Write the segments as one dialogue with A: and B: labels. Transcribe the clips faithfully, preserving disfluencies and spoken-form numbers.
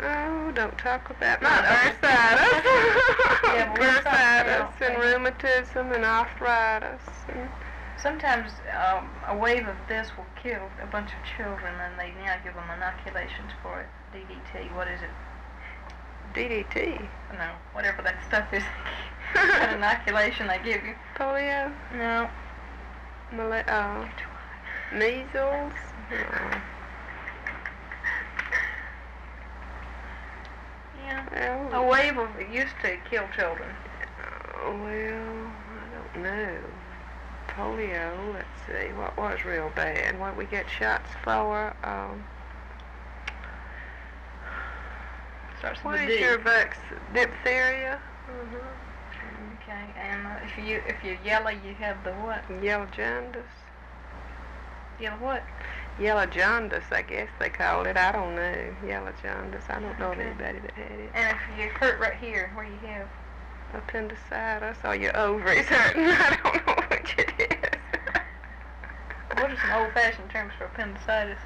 A: Oh, don't talk about not bursitis. Yeah, bursitis and rheumatism and arthritis. And
B: sometimes um, a wave of this will kill a bunch of children, and they now give them inoculations for it. D D T. What is it?
A: D D T?
B: No, whatever that stuff is. An inoculation they give you.
A: Polio?
B: No.
A: Mal- oh. Measles? No.
B: Yeah. Well, a wave of it used to kill children.
A: Oh, well, I don't know. Polio, let's see, what was real bad? What we get shots for? Um,
B: Starts
A: what
B: with
A: is
B: D.
A: your vaccine? Diphtheria?
B: Mm-hmm. Okay, and uh, if you if you're yellow, you have the what?
A: Yellow jaundice.
B: Yellow what?
A: Yellow jaundice, I guess they call it. I don't know. Yellow jaundice. I don't know
B: Okay.
A: of anybody that had it.
B: And if you hurt right here, where you have?
A: Appendicitis, or your ovaries hurting. I don't know which it is.
B: What are some old-fashioned terms for appendicitis?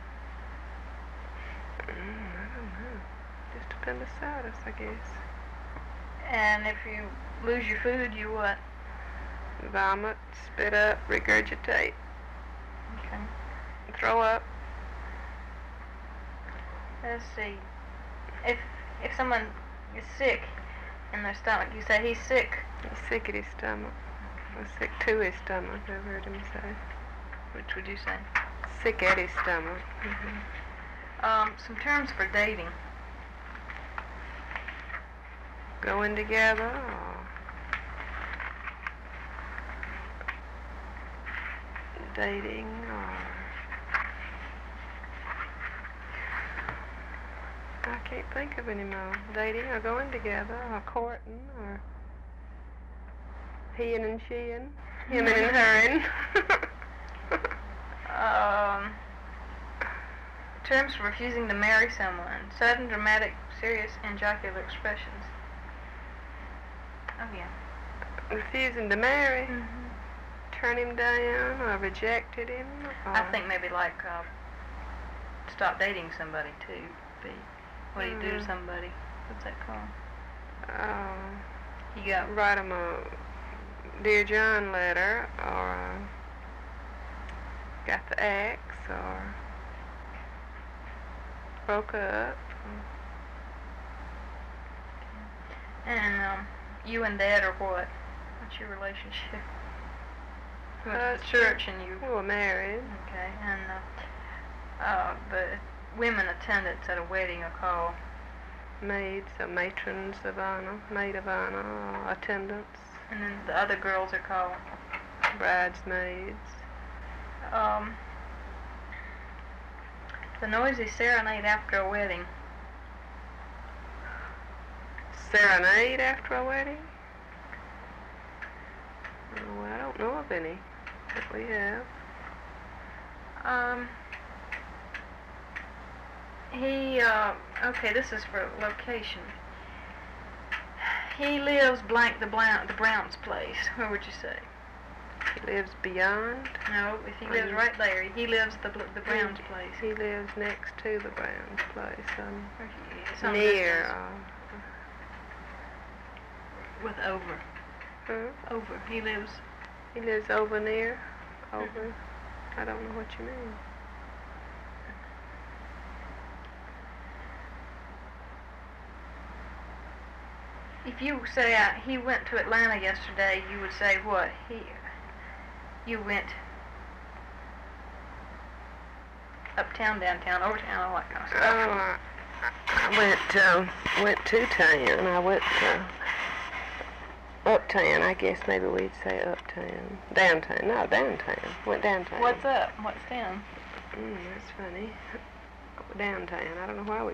A: Mm, I don't know. Just appendicitis, I guess.
B: And if you lose your food, you what?
A: Vomit, spit up, regurgitate.
B: Okay.
A: Throw up.
B: Let's see. If if someone is sick in their stomach, you say he's sick.
A: He's sick at his stomach. Or sick to his stomach, I've heard him say.
B: Which would you say?
A: Sick at his stomach. Mm-hmm.
B: Um, some terms for dating.
A: Going together, or dating, or I can't think of any more. Dating, or going together, or courting, or he and she-ing, him and her-ing.
B: Um, terms for refusing to marry someone. Sudden, dramatic, serious, and jocular expressions. Oh, yeah.
A: Refusing to marry,
B: Mm-hmm.
A: turn him down, or rejected him. Or
B: I think maybe like uh, stop dating somebody, too. Be, what do you do to
A: Mm.
B: somebody? What's that called?
A: uh,
B: You got
A: write him a Dear John letter, or uh, got the ex, or broke up.
B: And um, you and Dad are what? What's your relationship? You went to the church and you...
A: We were married.
B: Okay, and uh, uh, the women attendants at a wedding are called?
A: Maids, or matrons of honor, maid of honor, or attendants,
B: And then the other girls are called?
A: bridesmaids.
B: Um, the noisy serenade after a wedding.
A: Serenade after a wedding? Oh, I don't know of any that we have.
B: Um, he, uh, okay, this is for location. He lives blank the, Brown, the Brown's place. Where would you say?
A: He lives beyond.
B: No, if he lives right there, he lives the the Brown's place.
A: He lives next to the Brown's place. Um,
B: Some
A: near.
B: distance.
A: Uh,
B: With over.
A: huh?
B: Over. He lives.
A: He lives over near. Over.
B: Mhm.
A: I don't know what you mean.
B: If you say uh, he went to Atlanta yesterday, you would say what? He. You went uptown, downtown, overtown, all that kind of stuff.
A: Oh, I went uh, went to town. I went uh, uptown. I guess maybe we'd say uptown. Downtown. No, downtown. Went downtown.
B: What's up? What's down?
A: Mm, that's funny. Downtown. I don't know why we